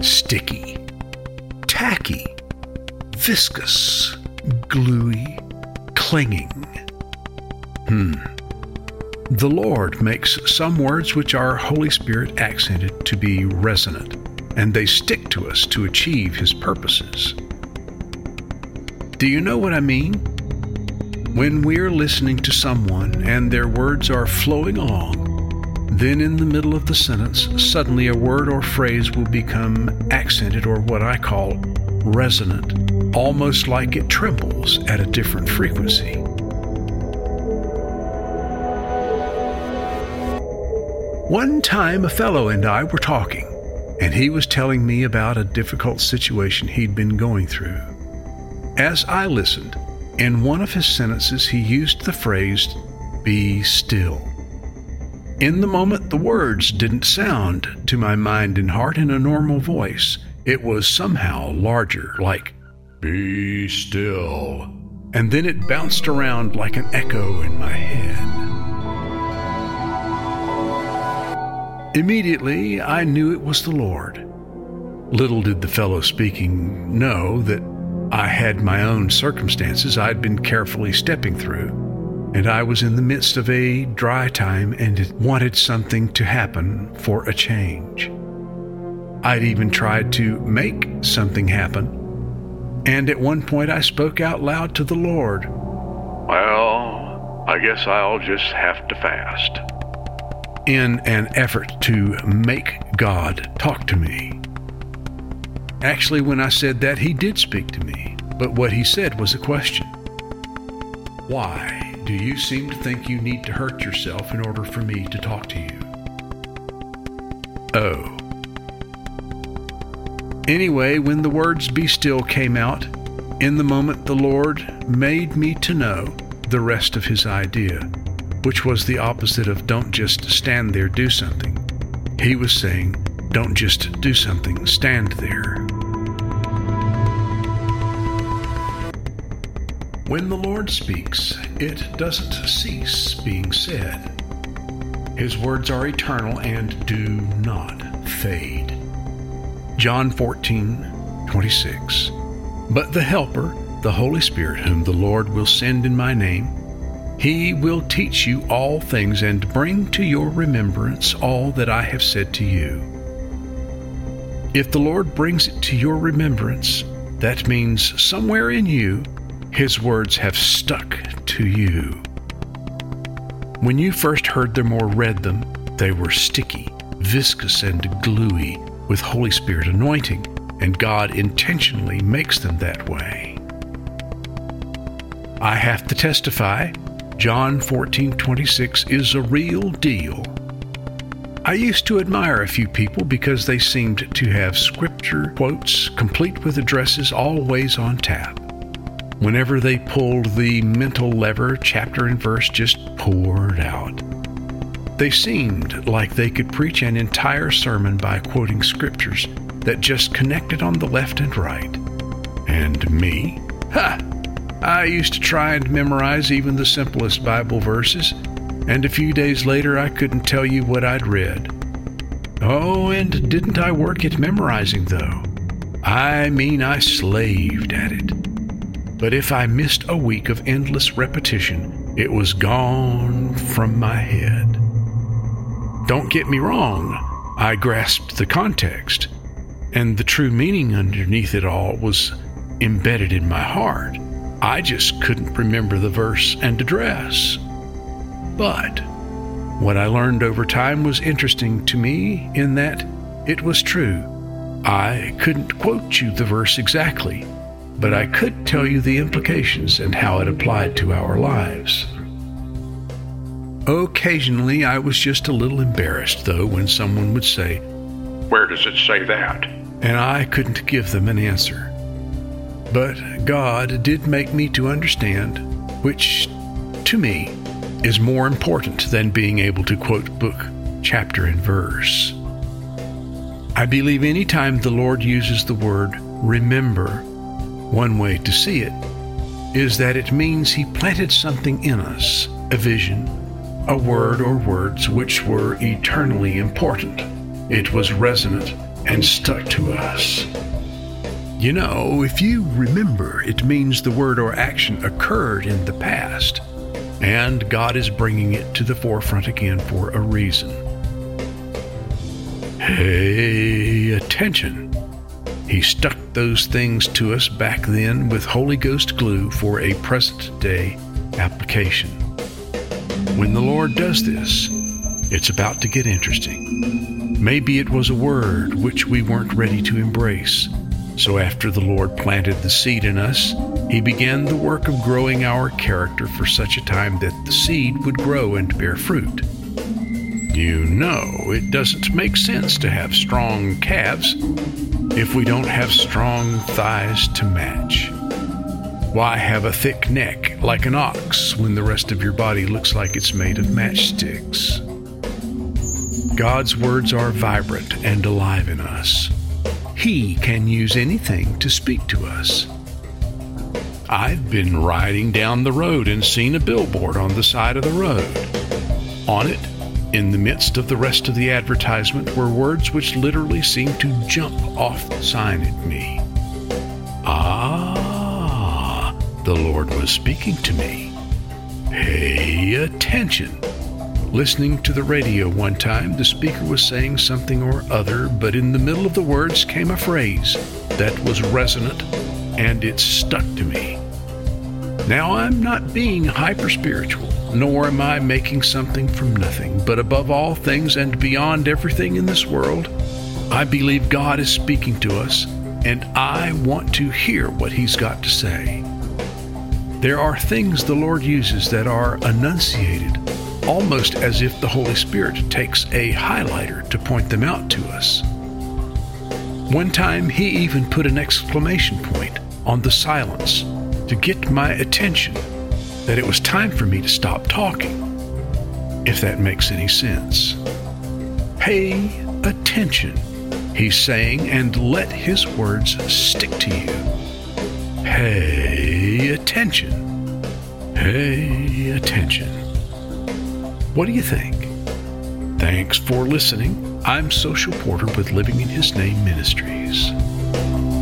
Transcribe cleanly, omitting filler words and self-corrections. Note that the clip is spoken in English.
sticky, tacky, viscous, gluey, clinging. The Lord makes some words which are Holy Spirit accented to be resonant, and they stick to us to achieve His purposes. Do you know what I mean? When we're listening to someone and their words are flowing along, then in the middle of the sentence, suddenly a word or phrase will become accented, or what I call resonant, almost like it trembles at a different frequency. One time a fellow and I were talking, and he was telling me about a difficult situation he'd been going through. As I listened, in one of his sentences he used the phrase, "be still." In the moment, the words didn't sound to my mind and heart in a normal voice. It was somehow larger, like, "Be still." And then it bounced around like an echo in my head. Immediately, I knew it was the Lord. Little did the fellow speaking know that I had my own circumstances I'd been carefully stepping through, and I was in the midst of a dry time and wanted something to happen for a change. I'd even tried to make something happen, and at one point I spoke out loud to the Lord, "Well, I guess I'll just have to fast," in an effort to make God talk to me. Actually, when I said that, He did speak to me, but what He said was a question. "Why do you seem to think you need to hurt yourself in order for me to talk to you?" Oh. Anyway, when the words "be still" came out, in the moment the Lord made me to know the rest of His idea, which was the opposite of "don't just stand there, do something." He was saying, "Don't just do something, stand there." When the Lord speaks, it doesn't cease being said. His words are eternal and do not fade. John 14:26. But the Helper, the Holy Spirit, whom the Lord will send in my name, He will teach you all things and bring to your remembrance all that I have said to you. If the Lord brings it to your remembrance, that means somewhere in you, His words have stuck to you. When you first heard them or read them, they were sticky, viscous, and gluey with Holy Spirit anointing, and God intentionally makes them that way. I have to testify, John 14:26 is a real deal. I used to admire a few people because they seemed to have scripture quotes complete with addresses always on tap. Whenever they pulled the mental lever, chapter and verse just poured out. They seemed like they could preach an entire sermon by quoting scriptures that just connected on the left and right. And me? I used to try and memorize even the simplest Bible verses, and a few days later I couldn't tell you what I'd read. Oh, and didn't I work at memorizing, though? I mean, I slaved at it. But if I missed a week of endless repetition, it was gone from my head. Don't get me wrong, I grasped the context, and the true meaning underneath it all was embedded in my heart. I just couldn't remember the verse and address. But what I learned over time was interesting to me in that it was true. I couldn't quote you the verse exactly, but I could tell you the implications and how it applied to our lives. Occasionally, I was just a little embarrassed, though, when someone would say, "Where does it say that?" And I couldn't give them an answer. But God did make me to understand, which, to me, is more important than being able to quote book, chapter, and verse. I believe any time the Lord uses the word remember, one way to see it is that it means He planted something in us, a vision, a word or words which were eternally important. It was resonant and stuck to us. You know, if you remember, it means the word or action occurred in the past, and God is bringing it to the forefront again for a reason. Hey, attention! He stuck those things to us back then with Holy Ghost glue for a present-day application. When the Lord does this, it's about to get interesting. Maybe it was a word which we weren't ready to embrace. So after the Lord planted the seed in us, He began the work of growing our character for such a time that the seed would grow and bear fruit. You know, it doesn't make sense to have strong calves if we don't have strong thighs to match. Why have a thick neck like an ox when the rest of your body looks like it's made of matchsticks? God's words are vibrant and alive in us. He can use anything to speak to us. I've been riding down the road and seen a billboard on the side of the road. On it, in the midst of the rest of the advertisement, were words which literally seemed to jump off the sign at me. Ah, the Lord was speaking to me. Pay attention. Listening to the radio one time, the speaker was saying something or other, but in the middle of the words came a phrase that was resonant, and it stuck to me. Now, I'm not being hyper-spiritual, nor am I making something from nothing, but above all things and beyond everything in this world, I believe God is speaking to us, and I want to hear what He's got to say. There are things the Lord uses that are enunciated, almost as if the Holy Spirit takes a highlighter to point them out to us. One time, He even put an exclamation point on the silence to get my attention that it was time for me to stop talking, if that makes any sense. Pay attention, He's saying, and let His words stick to you. Pay attention. Pay attention. What do you think? Thanks for listening. I'm Social Porter with Living in His Name Ministries.